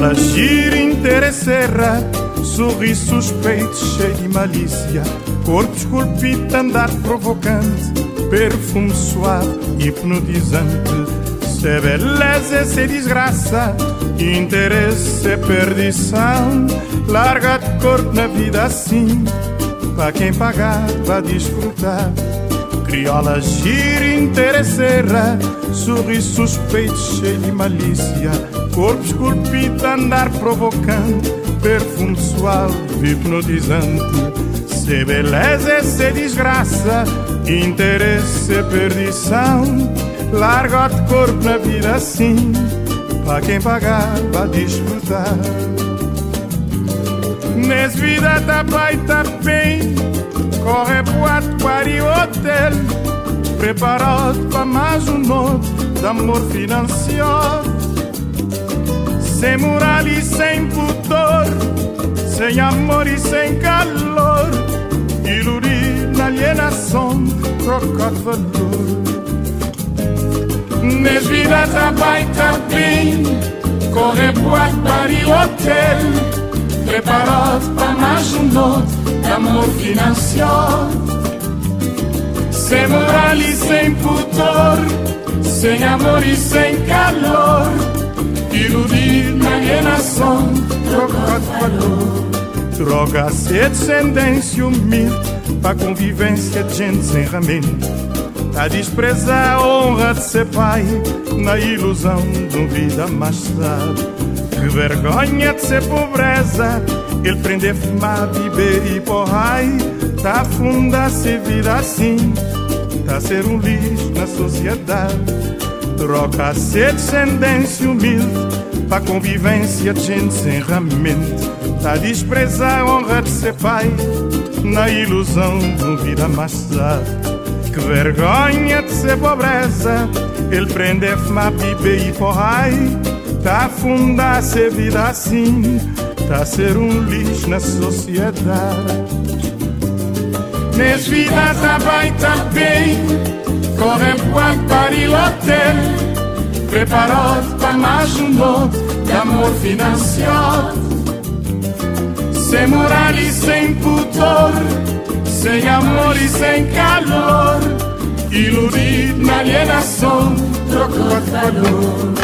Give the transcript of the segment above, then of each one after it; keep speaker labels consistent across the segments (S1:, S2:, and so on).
S1: Crioula gira, interesserra, sorriso suspeito, cheio de malícia, corpo esculpido, andar provocante, perfume suave, hipnotizante. Se é beleza, se é desgraça, interesse é perdição. Larga de corpo na vida assim, para quem pagar vai desfrutar. Crioula gira, interesserra, sorriso suspeito, cheio de malícia, corpo esculpido, andar provocante, perfume suave, hipnotizante. Se é beleza, se é desgraça, interesse é perdição. Larga de corpo na vida assim, para quem pagar vai desfrutar. Nessa vida tá bem, tá bem, corre boate, bar e hotel, preparado para mais um noite de amor financiado. Sem moral e sem pudor, sem amor e sem calor, iludir na alienação, trocar de valor. Nessa vida tá bem, corre boate, bar e hotel, preparado para mais um noite de amor financiado. Sem moral e sem pudor, sem amor e sem calor, iludir na alienação, trocar de valor. Droga-se a descendência humilde para convivência de gente sem ramento. A desprezar a honra de ser pai na ilusão de uma vida mais sábia. Que vergonha de ser pobreza, ele prender, fumar, beber e porrai. Tá a fundar ser vida assim, tá a ser um lixo na sociedade. Troca a ser descendência humilde para convivência de gente sem ramento. Tá a desprezar a honra de ser pai na ilusão de uma vida mais sábia. Que vergonha de ser pobreza, ele prender, fumar, beber e porrai. Tá a fundar ser vida assim, tá a ser um lixo na sociedade. Nessa vida tá bem, corre boate, bar e hotel, preparado para mais um noite de amor financiado. Sem moral e sem pudor, sem amor e sem calor, iludido na alienação, trocou de valor.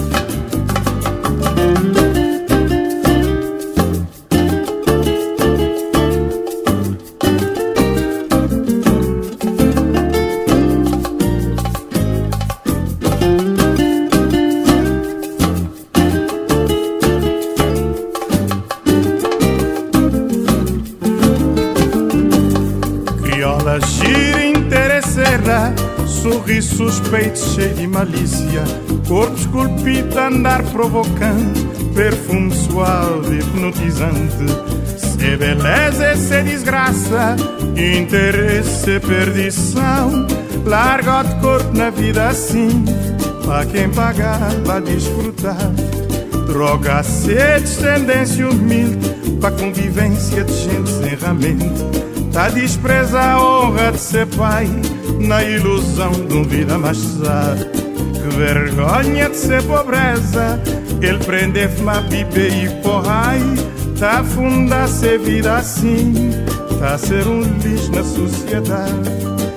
S1: Crioula gira, interesserra, sorriso suspeito, cheio de malícia, corpo esculpido, andar provocante, perfume suave, hipnotizante. Se é beleza, se é desgraça, interesse é perdição. Larga de corpo na vida assim, para quem pagar vai desfrutar. Droga-se descendência humilde para convivência de gente sem ramento. Tá despreza a honra de ser pai na ilusão de uma vida mais sábia. Que vergonha de ser pobreza, ele prender, fumar, beber e porrai. Tá a fundar ser vida assim, tá a ser um lixo na sociedade.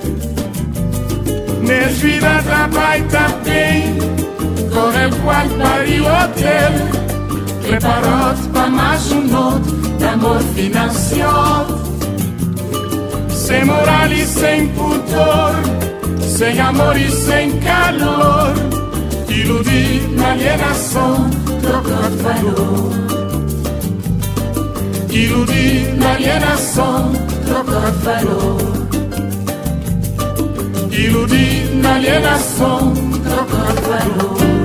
S1: Nessa vida tá bem, corre boate, bar e hotel, preparado para mais um noite de amor financiado. Sem moral e sem pudor, sem amor e sem calor, iludir na alienação, trocar de valor. Iludir na alienação, trocar de valor. Iludir na alienação, trocar de valor.